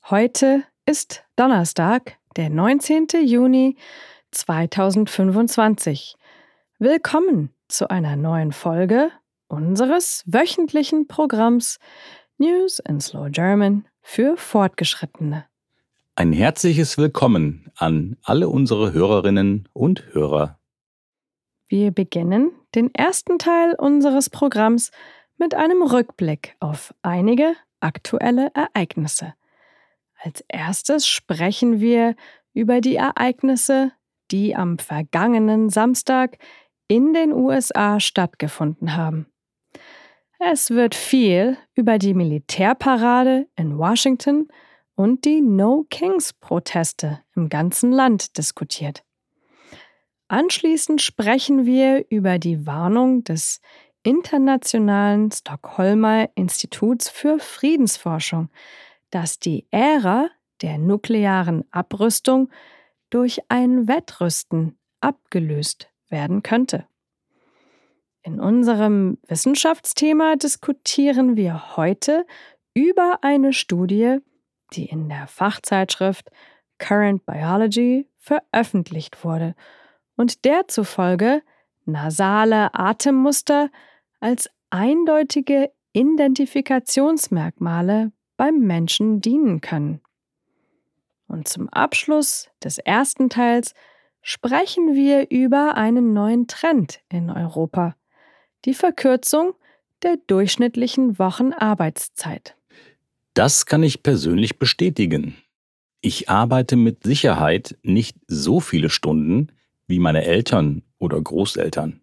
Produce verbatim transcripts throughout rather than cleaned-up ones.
Heute ist Donnerstag, der neunzehnten Juni zweitausendfünfundzwanzig. Willkommen zu einer neuen Folge unseres wöchentlichen Programms News in Slow German für Fortgeschrittene. Ein herzliches Willkommen an alle unsere Hörerinnen und Hörer. Wir beginnen den ersten Teil unseres Programms mit einem Rückblick auf einige aktuelle Ereignisse. Als erstes sprechen wir über die Ereignisse, die am vergangenen Samstag in den U S A stattgefunden haben. Es wird viel über die Militärparade in Washington und die No-Kings-Proteste im ganzen Land diskutiert. Anschließend sprechen wir über die Warnung des Internationalen Stockholmer Instituts für Friedensforschung, dass die Ära der nuklearen Abrüstung durch ein Wettrüsten abgelöst werden könnte. In unserem Wissenschaftsthema diskutieren wir heute über eine Studie, die in der Fachzeitschrift Current Biology veröffentlicht wurde und der zufolge nasale Atemmuster als eindeutige Identifikationsmerkmale beim Menschen dienen können. Und zum Abschluss des ersten Teils sprechen wir über einen neuen Trend in Europa, die Verkürzung der durchschnittlichen Wochenarbeitszeit. Das kann ich persönlich bestätigen. Ich arbeite mit Sicherheit nicht so viele Stunden wie meine Eltern oder Großeltern.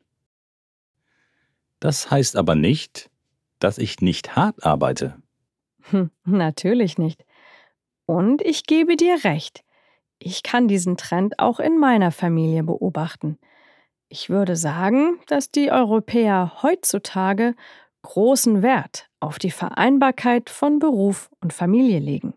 Das heißt aber nicht, dass ich nicht hart arbeite. Hm, natürlich nicht. Und ich gebe dir recht. Ich kann diesen Trend auch in meiner Familie beobachten. Ich würde sagen, dass die Europäer heutzutage großen Wert auf die Vereinbarkeit von Beruf und Familie legen.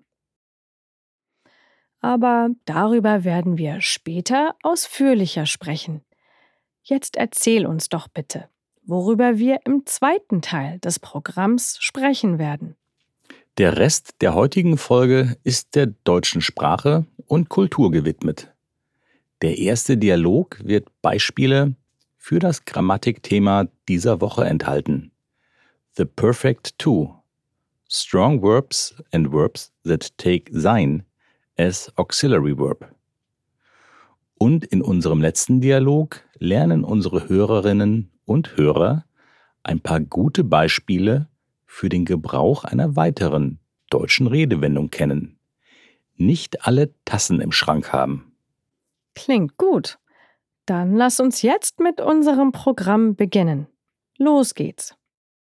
Aber darüber werden wir später ausführlicher sprechen. Jetzt erzähl uns doch bitte, worüber wir im zweiten Teil des Programms sprechen werden. Der Rest der heutigen Folge ist der deutschen Sprache und Kultur gewidmet. Der erste Dialog wird Beispiele für das Grammatikthema dieser Woche enthalten. The Perfect Two. Strong verbs and verbs that take sein as auxiliary verb. Und in unserem letzten Dialog lernen unsere Hörerinnen und Hörer ein paar gute Beispiele für den Gebrauch einer weiteren deutschen Redewendung kennen. Nicht alle Tassen im Schrank haben. Klingt gut. Dann lass uns jetzt mit unserem Programm beginnen. Los geht's.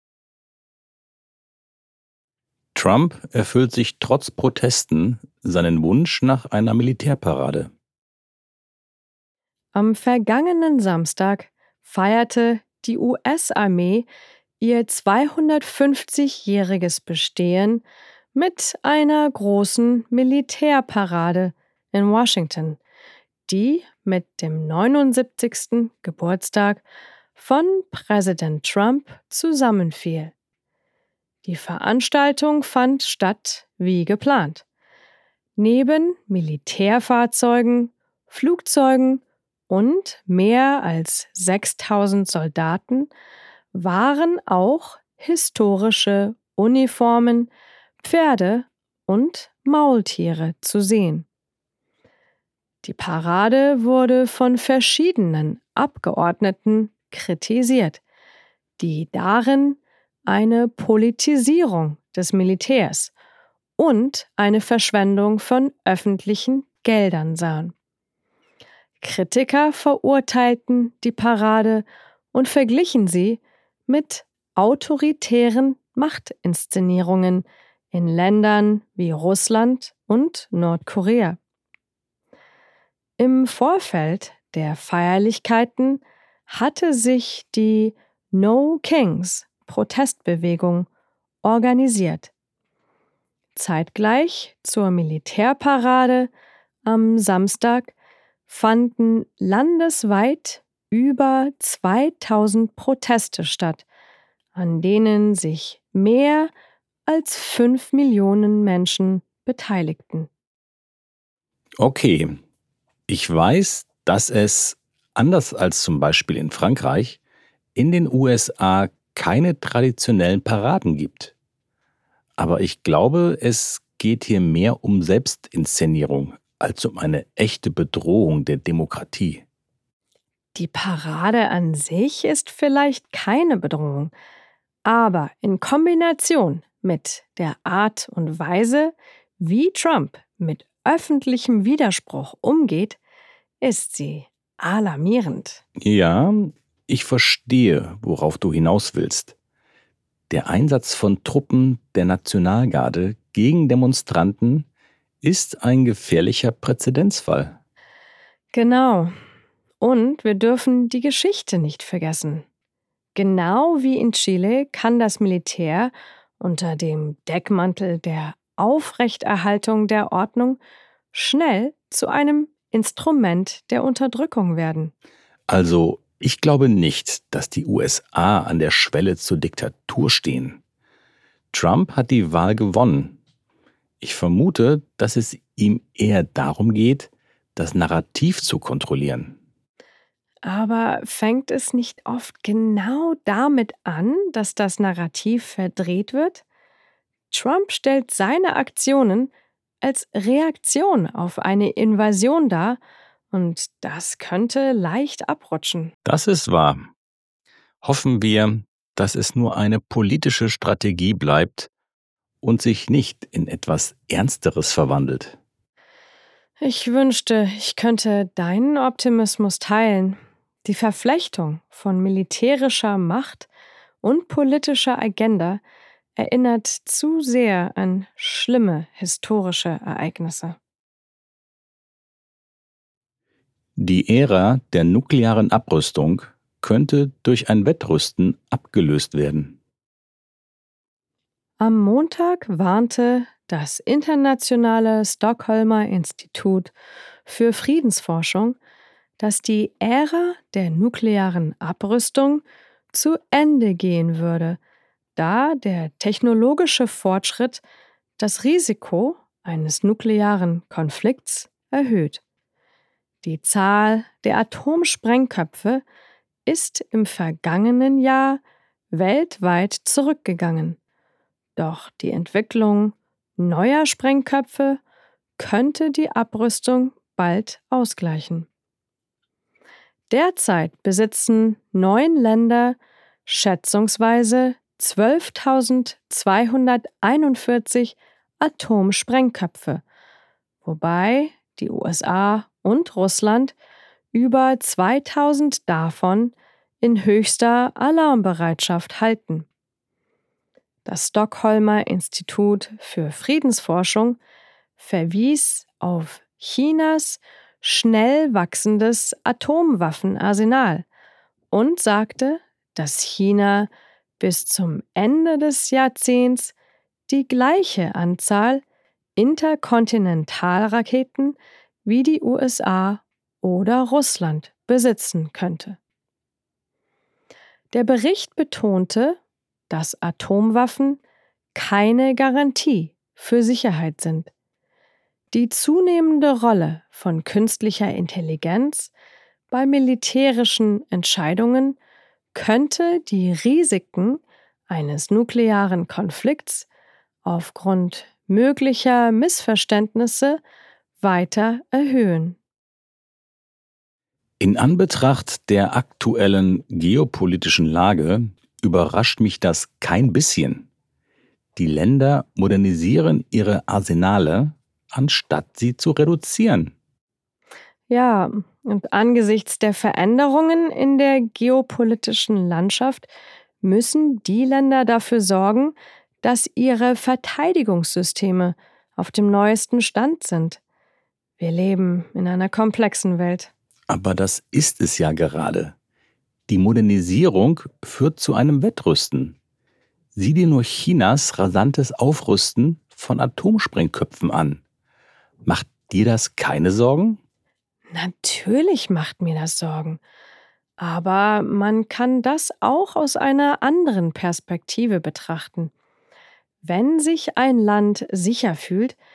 Trump erfüllt sich trotz Protesten seinen Wunsch nach einer Militärparade. Am vergangenen Samstag feierte die U S-Armee ihr zweihundertfünfzigjähriges Bestehen mit einer großen Militärparade in Washington, die mit dem neunundsiebzigsten Geburtstag von Präsident Trump zusammenfiel. Die Veranstaltung fand statt wie geplant. Neben Militärfahrzeugen, Flugzeugen und mehr als sechstausend Soldaten waren auch historische Uniformen, Pferde und Maultiere zu sehen. Die Parade wurde von verschiedenen Abgeordneten kritisiert, die darin eine Politisierung des Militärs und eine Verschwendung von öffentlichen Geldern sahen. Kritiker verurteilten die Parade und verglichen sie mit autoritären Machtinszenierungen in Ländern wie Russland und Nordkorea. Im Vorfeld der Feierlichkeiten hatte sich die No-Kings-Protestbewegung organisiert. Zeitgleich zur Militärparade am Samstag fanden landesweit über zweitausend Proteste statt, an denen sich mehr als fünf Millionen Menschen Beteiligten. Okay, ich weiß, dass es, anders als zum Beispiel in Frankreich, in den U S A keine traditionellen Paraden gibt. Aber ich glaube, es geht hier mehr um Selbstinszenierung als um eine echte Bedrohung der Demokratie. Die Parade an sich ist vielleicht keine Bedrohung, aber in Kombination mit der Art und Weise, wie Trump mit öffentlichem Widerspruch umgeht, ist sie alarmierend. Ja, ich verstehe, worauf du hinaus willst. Der Einsatz von Truppen der Nationalgarde gegen Demonstranten ist ein gefährlicher Präzedenzfall. Genau. Und wir dürfen die Geschichte nicht vergessen. Genau wie in Chile kann das Militär unter dem Deckmantel der Aufrechterhaltung der Ordnung schnell zu einem Instrument der Unterdrückung werden. Also, ich glaube nicht, dass die U S A an der Schwelle zur Diktatur stehen. Trump hat die Wahl gewonnen. Ich vermute, dass es ihm eher darum geht, das Narrativ zu kontrollieren. Aber fängt es nicht oft genau damit an, dass das Narrativ verdreht wird? Trump stellt seine Aktionen als Reaktion auf eine Invasion dar und das könnte leicht abrutschen. Das ist wahr. Hoffen wir, dass es nur eine politische Strategie bleibt und sich nicht in etwas Ernsteres verwandelt. Ich wünschte, ich könnte deinen Optimismus teilen. Die Verflechtung von militärischer Macht und politischer Agenda erinnert zu sehr an schlimme historische Ereignisse. Die Ära der nuklearen Abrüstung könnte durch ein Wettrüsten abgelöst werden. Am Montag warnte das Internationale Stockholmer Institut für Friedensforschung, dass die Ära der nuklearen Abrüstung zu Ende gehen würde, da der technologische Fortschritt das Risiko eines nuklearen Konflikts erhöht. Die Zahl der Atomsprengköpfe ist im vergangenen Jahr weltweit zurückgegangen. Doch die Entwicklung neuer Sprengköpfe könnte die Abrüstung bald ausgleichen. Derzeit besitzen neun Länder schätzungsweise zwölftausendzweihunderteinundvierzig Atomsprengköpfe, wobei die U S A und Russland über zweitausend davon in höchster Alarmbereitschaft halten. Das Stockholmer Institut für Friedensforschung verwies auf Chinas schnell wachsendes Atomwaffenarsenal und sagte, dass China bis zum Ende des Jahrzehnts die gleiche Anzahl Interkontinentalraketen wie die U S A oder Russland besitzen könnte. Der Bericht betonte, dass Atomwaffen keine Garantie für Sicherheit sind. Die zunehmende Rolle von künstlicher Intelligenz bei militärischen Entscheidungen könnte die Risiken eines nuklearen Konflikts aufgrund möglicher Missverständnisse weiter erhöhen. In Anbetracht der aktuellen geopolitischen Lage überrascht mich das kein bisschen. Die Länder modernisieren ihre Arsenale, anstatt sie zu reduzieren. Ja, und angesichts der Veränderungen in der geopolitischen Landschaft müssen die Länder dafür sorgen, dass ihre Verteidigungssysteme auf dem neuesten Stand sind. Wir leben in einer komplexen Welt. Aber das ist es ja gerade. Die Modernisierung führt zu einem Wettrüsten. Sieh dir nur Chinas rasantes Aufrüsten von Atomsprengköpfen an. Macht dir das keine Sorgen? Natürlich macht mir das Sorgen. Aber man kann das auch aus einer anderen Perspektive betrachten. Wenn sich ein Land sicher fühlt,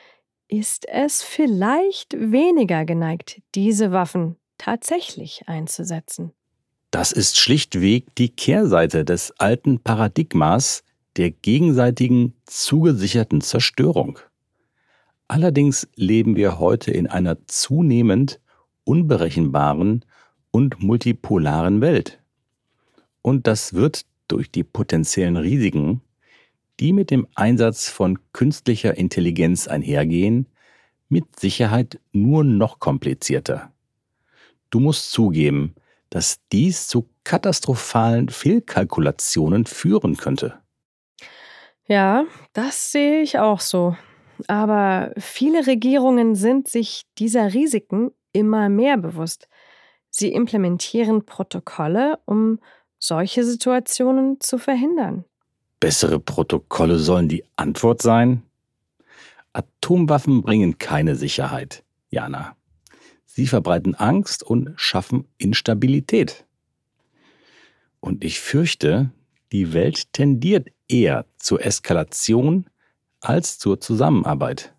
ist es vielleicht weniger geneigt, diese Waffen tatsächlich einzusetzen. Das ist schlichtweg die Kehrseite des alten Paradigmas der gegenseitigen zugesicherten Zerstörung. Allerdings leben wir heute in einer zunehmend unberechenbaren und multipolaren Welt. Und das wird durch die potenziellen Risiken, die mit dem Einsatz von künstlicher Intelligenz einhergehen, mit Sicherheit nur noch komplizierter. Du musst zugeben, dass dies zu katastrophalen Fehlkalkulationen führen könnte. Ja, das sehe ich auch so. Aber viele Regierungen sind sich dieser Risiken immer mehr bewusst. Sie implementieren Protokolle, um solche Situationen zu verhindern. Bessere Protokolle sollen die Antwort sein? Atomwaffen bringen keine Sicherheit, Jana. Sie verbreiten Angst und schaffen Instabilität. Und ich fürchte, die Welt tendiert eher zur Eskalation als zur Zusammenarbeit.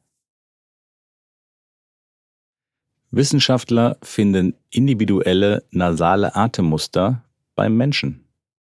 Wissenschaftler finden individuelle nasale Atemmuster beim Menschen.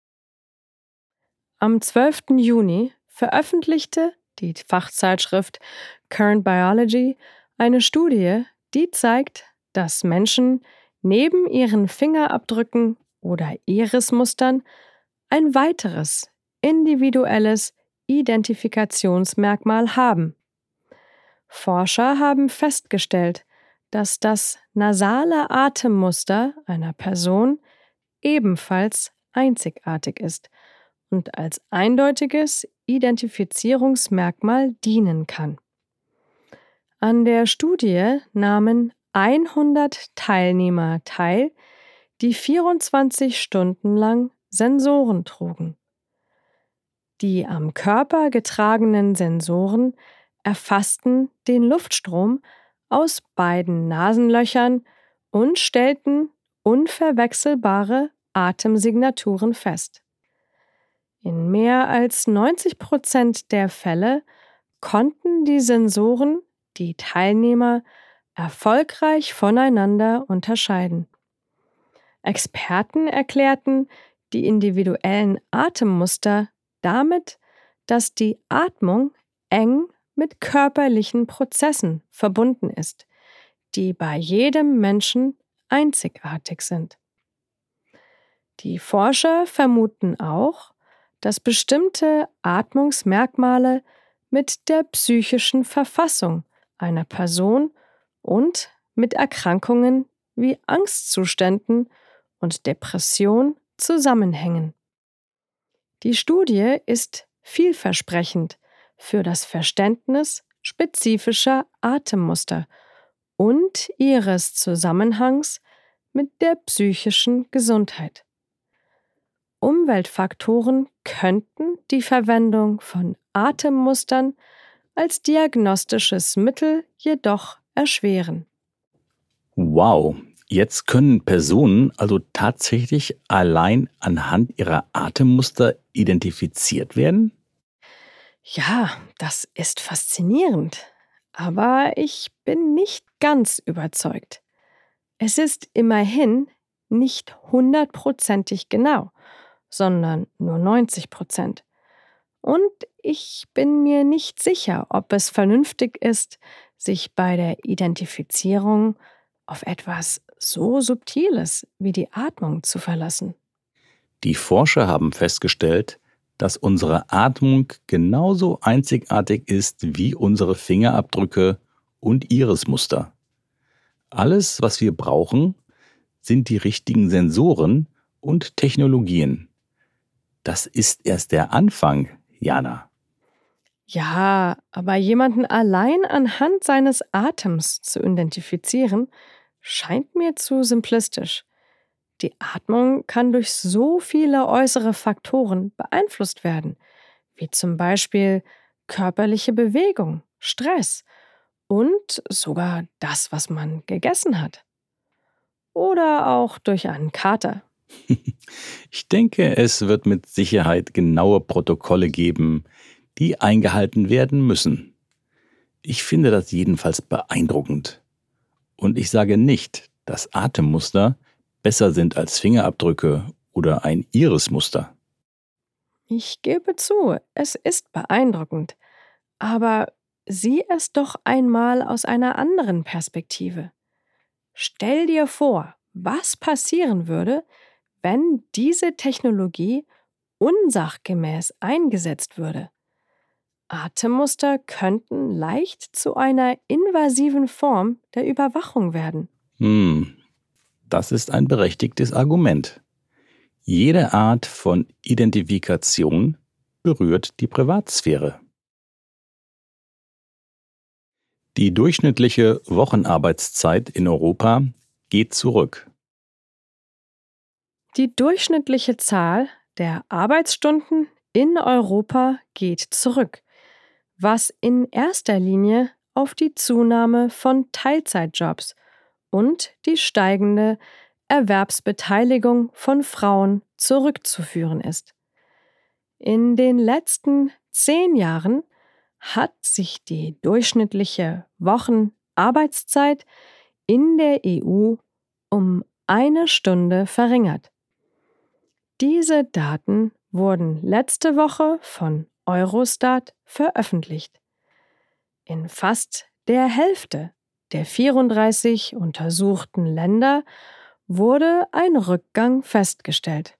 Am zwölften Juni veröffentlichte die Fachzeitschrift Current Biology eine Studie, die zeigt, dass Menschen neben ihren Fingerabdrücken oder Irismustern ein weiteres individuelles Identifikationsmerkmal haben. Forscher haben festgestellt, dass das nasale Atemmuster einer Person ebenfalls einzigartig ist und als eindeutiges Identifizierungsmerkmal dienen kann. An der Studie nahmen hundert Teilnehmer teil, die vierundzwanzig Stunden lang Sensoren trugen. Die am Körper getragenen Sensoren erfassten den Luftstrom aus beiden Nasenlöchern und stellten unverwechselbare Atemsignaturen fest. In mehr als neunzig Prozent der Fälle konnten die Sensoren die Teilnehmer erfolgreich voneinander unterscheiden. Experten erklärten die individuellen Atemmuster damit, dass die Atmung eng mit körperlichen Prozessen verbunden ist, die bei jedem Menschen einzigartig sind. Die Forscher vermuten auch, dass bestimmte Atmungsmerkmale mit der psychischen Verfassung einer Person und mit Erkrankungen wie Angstzuständen und Depression zusammenhängen. Die Studie ist vielversprechend für das Verständnis spezifischer Atemmuster und ihres Zusammenhangs mit der psychischen Gesundheit. Umweltfaktoren könnten die Verwendung von Atemmustern als diagnostisches Mittel jedoch erschweren. Wow, jetzt können Personen also tatsächlich allein anhand ihrer Atemmuster identifiziert werden? Ja, das ist faszinierend, aber ich bin nicht ganz überzeugt. Es ist immerhin nicht hundertprozentig genau, sondern nur neunzig Prozent. Und ich bin mir nicht sicher, ob es vernünftig ist, sich bei der Identifizierung auf etwas so Subtiles wie die Atmung zu verlassen. Die Forscher haben festgestellt, dass unsere Atmung genauso einzigartig ist wie unsere Fingerabdrücke und Irismuster. Alles, was wir brauchen, sind die richtigen Sensoren und Technologien. Das ist erst der Anfang, Jana. Ja, aber jemanden allein anhand seines Atems zu identifizieren, scheint mir zu simplistisch. Die Atmung kann durch so viele äußere Faktoren beeinflusst werden, wie zum Beispiel körperliche Bewegung, Stress und sogar das, was man gegessen hat. Oder auch durch einen Kater. Ich denke, es wird mit Sicherheit genaue Protokolle geben, die eingehalten werden müssen. Ich finde das jedenfalls beeindruckend. Und ich sage nicht, dass Atemmuster besser sind als Fingerabdrücke oder ein Irismuster. Ich gebe zu, es ist beeindruckend. Aber sieh es doch einmal aus einer anderen Perspektive. Stell dir vor, was passieren würde, wenn diese Technologie unsachgemäß eingesetzt würde. Atemmuster könnten leicht zu einer invasiven Form der Überwachung werden. Hm, das ist ein berechtigtes Argument. Jede Art von Identifikation berührt die Privatsphäre. Die durchschnittliche Wochenarbeitszeit in Europa geht zurück. Die durchschnittliche Zahl der Arbeitsstunden in Europa geht zurück, was in erster Linie auf die Zunahme von Teilzeitjobs und die steigende Erwerbsbeteiligung von Frauen zurückzuführen ist. In den letzten zehn Jahren hat sich die durchschnittliche Wochenarbeitszeit in der E U um eine Stunde verringert. Diese Daten wurden letzte Woche von Eurostat veröffentlicht. In fast der Hälfte der vierunddreißig untersuchten Länder wurde ein Rückgang festgestellt.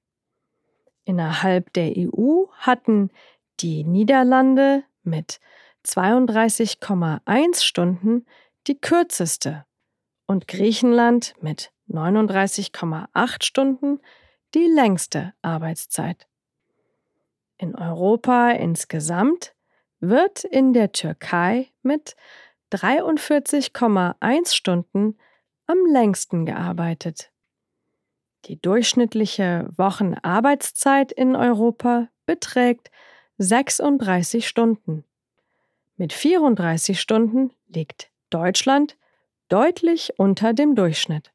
Innerhalb der E U hatten die Niederlande mit zweiunddreißig Komma eins Stunden die kürzeste und Griechenland mit neununddreißig Komma acht Stunden die längste Arbeitszeit. In Europa insgesamt wird in der Türkei mit dreiundvierzig Komma eins Stunden am längsten gearbeitet. Die durchschnittliche Wochenarbeitszeit in Europa beträgt sechsunddreißig Stunden. Mit vierunddreißig Stunden liegt Deutschland deutlich unter dem Durchschnitt.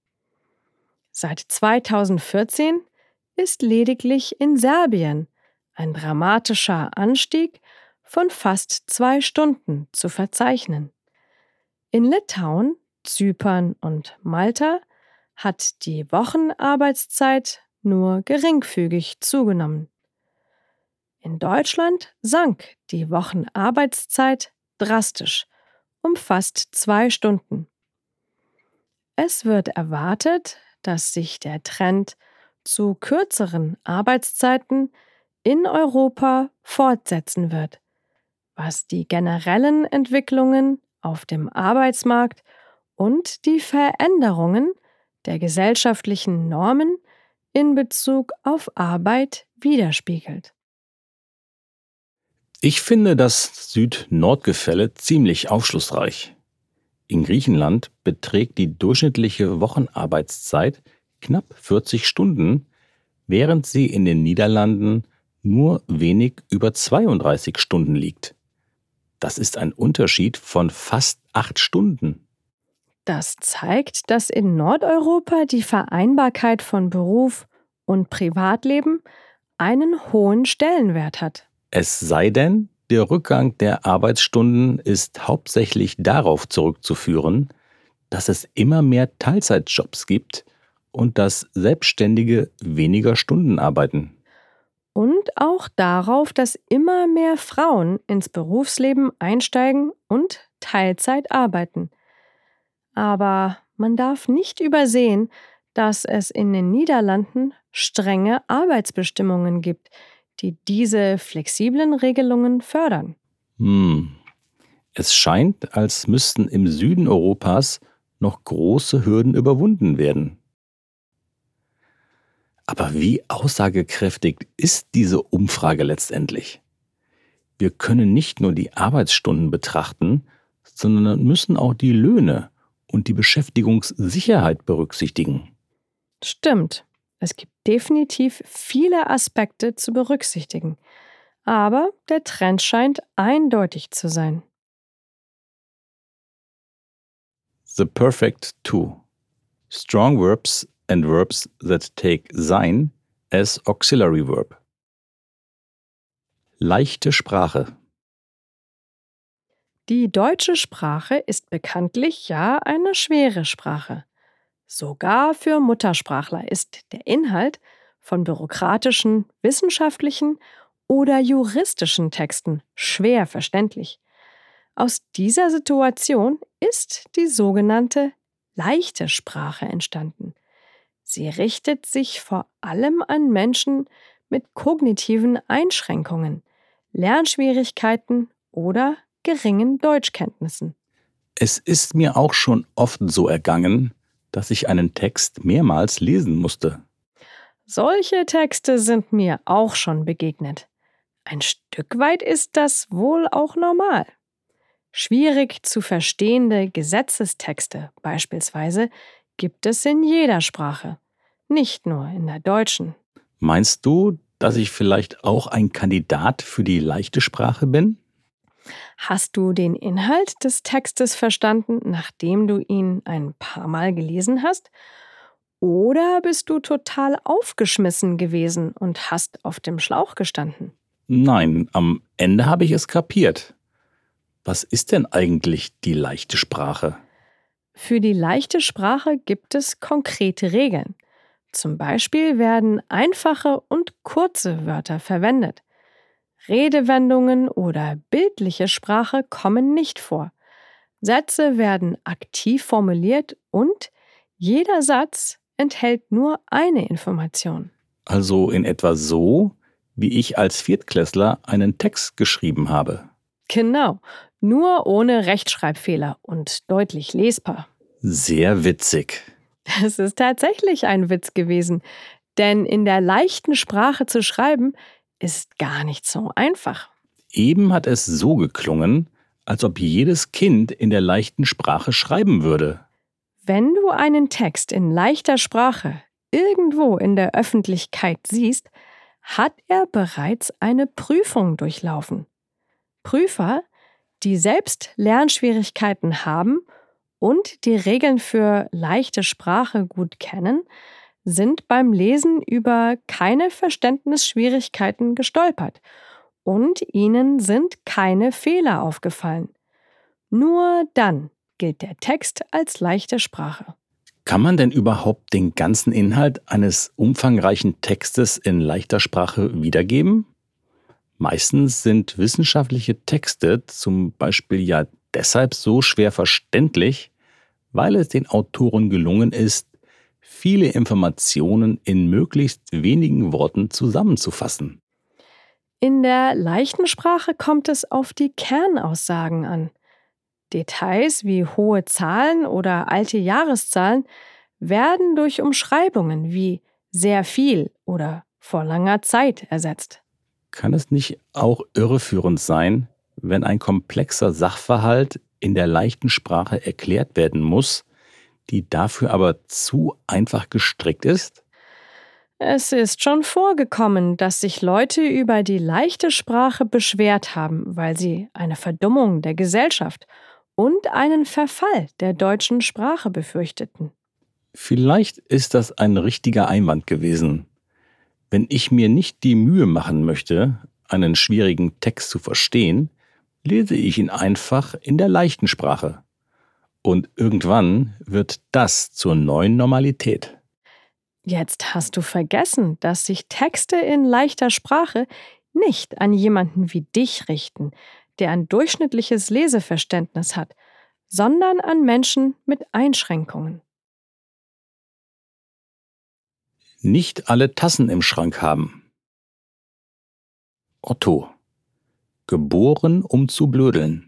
Seit zweitausendvierzehn ist lediglich in Serbien ein dramatischer Anstieg von fast zwei Stunden zu verzeichnen. In Litauen, Zypern und Malta hat die Wochenarbeitszeit nur geringfügig zugenommen. In Deutschland sank die Wochenarbeitszeit drastisch um fast zwei Stunden. Es wird erwartet, dass sich der Trend zu kürzeren Arbeitszeiten in Europa fortsetzen wird, was die generellen Entwicklungen auf dem Arbeitsmarkt und die Veränderungen der gesellschaftlichen Normen in Bezug auf Arbeit widerspiegelt. Ich finde das Süd-Nord-Gefälle ziemlich aufschlussreich. In Griechenland beträgt die durchschnittliche Wochenarbeitszeit knapp vierzig Stunden, während sie in den Niederlanden nur wenig über zweiunddreißig Stunden liegt. Das ist ein Unterschied von fast acht Stunden. Das zeigt, dass in Nordeuropa die Vereinbarkeit von Beruf und Privatleben einen hohen Stellenwert hat. Es sei denn, der Rückgang der Arbeitsstunden ist hauptsächlich darauf zurückzuführen, dass es immer mehr Teilzeitjobs gibt und dass Selbstständige weniger Stunden arbeiten. Und auch darauf, dass immer mehr Frauen ins Berufsleben einsteigen und Teilzeit arbeiten. Aber man darf nicht übersehen, dass es in den Niederlanden strenge Arbeitsbestimmungen gibt, die diese flexiblen Regelungen fördern. Hm. Es scheint, als müssten im Süden Europas noch große Hürden überwunden werden. Aber wie aussagekräftig ist diese Umfrage letztendlich? Wir können nicht nur die Arbeitsstunden betrachten, sondern müssen auch die Löhne und die Beschäftigungssicherheit berücksichtigen. Stimmt, es gibt definitiv viele Aspekte zu berücksichtigen, aber der Trend scheint eindeutig zu sein. The perfect two. Strong verbs and verbs that take sein as auxiliary verb. Leichte Sprache. Die deutsche Sprache ist bekanntlich ja eine schwere Sprache. Sogar für Muttersprachler ist der Inhalt von bürokratischen, wissenschaftlichen oder juristischen Texten schwer verständlich. Aus dieser Situation ist die sogenannte leichte Sprache entstanden. Sie richtet sich vor allem an Menschen mit kognitiven Einschränkungen, Lernschwierigkeiten oder geringen Deutschkenntnissen. Es ist mir auch schon oft so ergangen, dass ich einen Text mehrmals lesen musste. Solche Texte sind mir auch schon begegnet. Ein Stück weit ist das wohl auch normal. Schwierig zu verstehende Gesetzestexte beispielsweise gibt es in jeder Sprache, nicht nur in der deutschen. Meinst du, dass ich vielleicht auch ein Kandidat für die leichte Sprache bin? Hast du den Inhalt des Textes verstanden, nachdem du ihn ein paar Mal gelesen hast? Oder bist du total aufgeschmissen gewesen und hast auf dem Schlauch gestanden? Nein, am Ende habe ich es kapiert. Was ist denn eigentlich die leichte Sprache? Für die leichte Sprache gibt es konkrete Regeln. Zum Beispiel werden einfache und kurze Wörter verwendet. Redewendungen oder bildliche Sprache kommen nicht vor. Sätze werden aktiv formuliert und jeder Satz enthält nur eine Information. Also in etwa so, wie ich als Viertklässler einen Text geschrieben habe. Genau, nur ohne Rechtschreibfehler und deutlich lesbar. Sehr witzig. Es ist tatsächlich ein Witz gewesen, denn in der leichten Sprache zu schreiben, ist gar nicht so einfach. Eben hat es so geklungen, als ob jedes Kind in der leichten Sprache schreiben würde. Wenn du einen Text in leichter Sprache irgendwo in der Öffentlichkeit siehst, hat er bereits eine Prüfung durchlaufen. Prüfer, die selbst Lernschwierigkeiten haben und die Regeln für leichte Sprache gut kennen, sind beim Lesen über keine Verständnisschwierigkeiten gestolpert und ihnen sind keine Fehler aufgefallen. Nur dann gilt der Text als leichte Sprache. Kann man denn überhaupt den ganzen Inhalt eines umfangreichen Textes in leichter Sprache wiedergeben? Meistens sind wissenschaftliche Texte zum Beispiel ja deshalb so schwer verständlich, weil es den Autoren gelungen ist, viele Informationen in möglichst wenigen Worten zusammenzufassen. In der leichten Sprache kommt es auf die Kernaussagen an. Details wie hohe Zahlen oder alte Jahreszahlen werden durch Umschreibungen wie sehr viel oder vor langer Zeit ersetzt. Kann es nicht auch irreführend sein, wenn ein komplexer Sachverhalt in der leichten Sprache erklärt werden muss, die dafür aber zu einfach gestrickt ist? Es ist schon vorgekommen, dass sich Leute über die leichte Sprache beschwert haben, weil sie eine Verdummung der Gesellschaft und einen Verfall der deutschen Sprache befürchteten. Vielleicht ist das ein richtiger Einwand gewesen. Wenn ich mir nicht die Mühe machen möchte, einen schwierigen Text zu verstehen, lese ich ihn einfach in der leichten Sprache. Und irgendwann wird das zur neuen Normalität. Jetzt hast du vergessen, dass sich Texte in leichter Sprache nicht an jemanden wie dich richten, der ein durchschnittliches Leseverständnis hat, sondern an Menschen mit Einschränkungen. Nicht alle Tassen im Schrank haben. Otto. Geboren, um zu blödeln.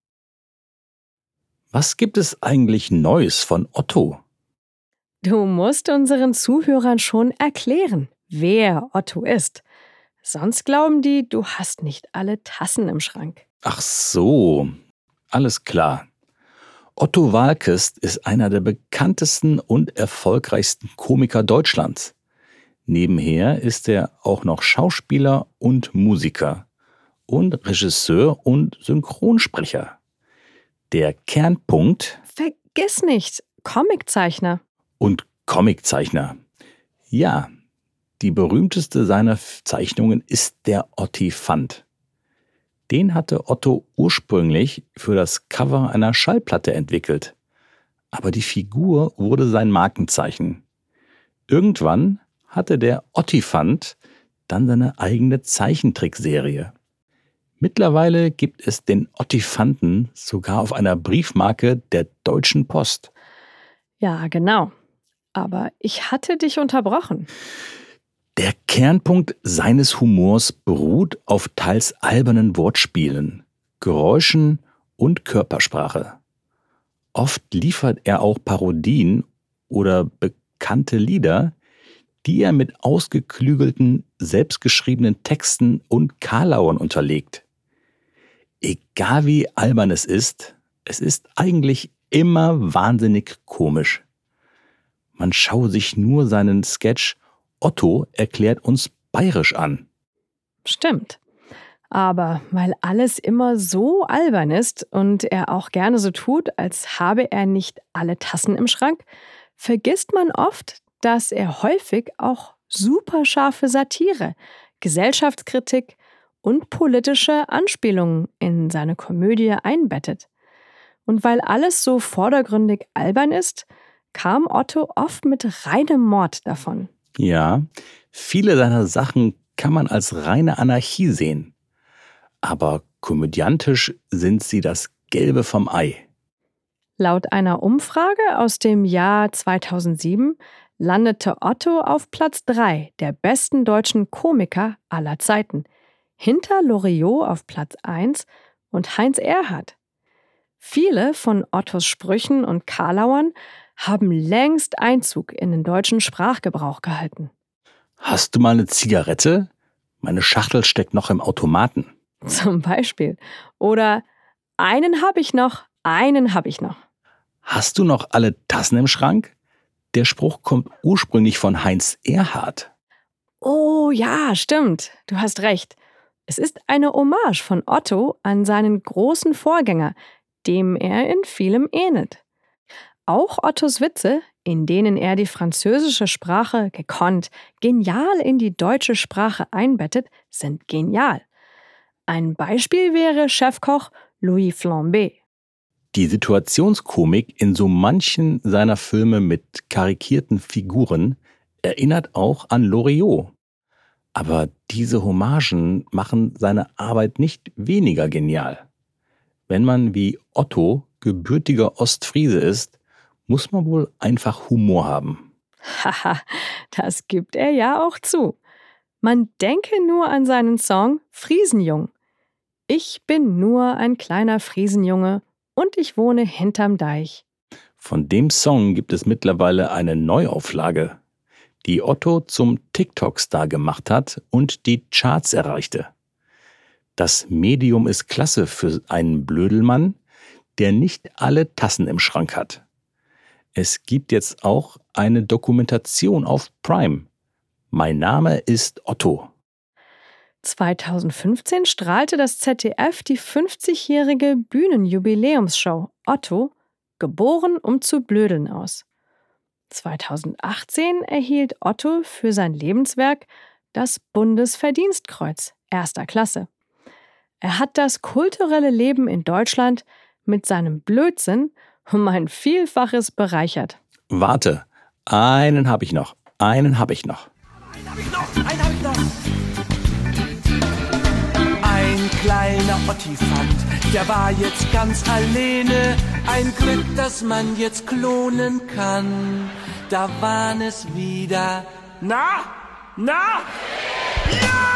Was gibt es eigentlich Neues von Otto? Du musst unseren Zuhörern schon erklären, wer Otto ist. Sonst glauben die, du hast nicht alle Tassen im Schrank. Ach so, alles klar. Otto Waalkes ist einer der bekanntesten und erfolgreichsten Komiker Deutschlands. Nebenher ist er auch noch Schauspieler und Musiker und Regisseur und Synchronsprecher. Der Kernpunkt Vergiss nicht, Comiczeichner. und Comiczeichner. Ja, die berühmteste seiner Zeichnungen ist der Ottifant. Den hatte Otto ursprünglich für das Cover einer Schallplatte entwickelt. Aber die Figur wurde sein Markenzeichen. Irgendwann hatte der Ottifant dann seine eigene Zeichentrickserie. Mittlerweile gibt es den Ottifanten sogar auf einer Briefmarke der Deutschen Post. Ja, genau. Aber ich hatte dich unterbrochen. Der Kernpunkt seines Humors beruht auf teils albernen Wortspielen, Geräuschen und Körpersprache. Oft liefert er auch Parodien oder bekannte Lieder, die er mit ausgeklügelten, selbstgeschriebenen Texten und Karlauern unterlegt. Egal wie albern es ist, es ist eigentlich immer wahnsinnig komisch. Man schaue sich nur seinen Sketch Otto erklärt uns bayerisch an. Stimmt. Aber weil alles immer so albern ist und er auch gerne so tut, als habe er nicht alle Tassen im Schrank, vergisst man oft, dass er häufig auch superscharfe Satire, Gesellschaftskritik und politische Anspielungen in seine Komödie einbettet. Und weil alles so vordergründig albern ist, kam Otto oft mit reinem Mord davon. Ja, viele seiner Sachen kann man als reine Anarchie sehen. Aber komödiantisch sind sie das Gelbe vom Ei. Laut einer Umfrage aus dem Jahr zweitausendsieben landete Otto auf Platz drei der besten deutschen Komiker aller Zeiten, hinter Loriot auf Platz eins und Heinz Erhardt. Viele von Ottos Sprüchen und Karlauern haben längst Einzug in den deutschen Sprachgebrauch gehalten. Hast du mal eine Zigarette? Meine Schachtel steckt noch im Automaten. Zum Beispiel. Oder einen habe ich noch, einen habe ich noch. Hast du noch alle Tassen im Schrank? Der Spruch kommt ursprünglich von Heinz Erhardt. Oh ja, stimmt. Du hast recht. Es ist eine Hommage von Otto an seinen großen Vorgänger, dem er in vielem ähnelt. Auch Ottos Witze, in denen er die französische Sprache gekonnt, genial in die deutsche Sprache einbettet, sind genial. Ein Beispiel wäre Chefkoch Louis Flambé. Die Situationskomik in so manchen seiner Filme mit karikierten Figuren erinnert auch an Loriot. Aber diese Hommagen machen seine Arbeit nicht weniger genial. Wenn man wie Otto gebürtiger Ostfriese ist, muss man wohl einfach Humor haben. Haha, das gibt er ja auch zu. Man denke nur an seinen Song Friesenjung. Ich bin nur ein kleiner Friesenjunge und ich wohne hinterm Deich. Von dem Song gibt es mittlerweile eine Neuauflage, die Otto zum TikTok-Star gemacht hat und die Charts erreichte. Das Medium ist klasse für einen Blödelmann, der nicht alle Tassen im Schrank hat. Es gibt jetzt auch eine Dokumentation auf Prime. Mein Name ist Otto. zweitausendfünfzehn strahlte das Z D F die fünfzigjährige Bühnenjubiläumsshow Otto, geboren um zu blödeln aus. zweitausendachtzehn erhielt Otto für sein Lebenswerk das Bundesverdienstkreuz erster Klasse. Er hat das kulturelle Leben in Deutschland mit seinem Blödsinn um ein Vielfaches bereichert. Warte, einen habe ich noch, einen habe ich noch. Einen habe ich noch, einen habe ich noch. Ein kleiner Ottifant, der war jetzt ganz alleine. Ein Glück, das man jetzt klonen kann. Da waren es wieder. Na? Na? Ja!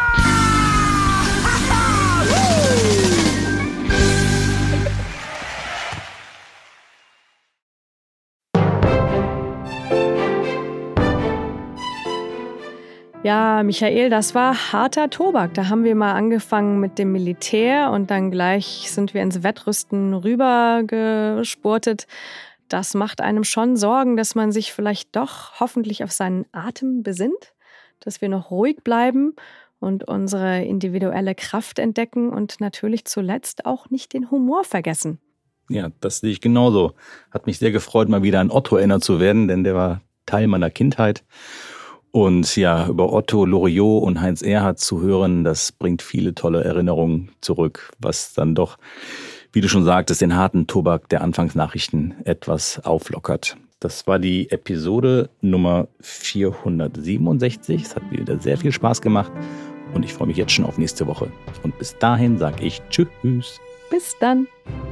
Ja, Michael, das war harter Tobak. Da haben wir mal angefangen mit dem Militär und dann gleich sind wir ins Wettrüsten rübergesportet. Das macht einem schon Sorgen, dass man sich vielleicht doch hoffentlich auf seinen Atem besinnt, dass wir noch ruhig bleiben und unsere individuelle Kraft entdecken und natürlich zuletzt auch nicht den Humor vergessen. Ja, das sehe ich genauso. Hat mich sehr gefreut, mal wieder an Otto erinnert zu werden, denn der war Teil meiner Kindheit. Und ja, über Otto Loriot und Heinz Erhardt zu hören, das bringt viele tolle Erinnerungen zurück, was dann doch, wie du schon sagtest, den harten Tobak der Anfangsnachrichten etwas auflockert. Das war die Episode Nummer vierhundertsiebenundsechzig. Es hat wieder sehr viel Spaß gemacht und ich freue mich jetzt schon auf nächste Woche. Und bis dahin sage ich Tschüss. Bis dann.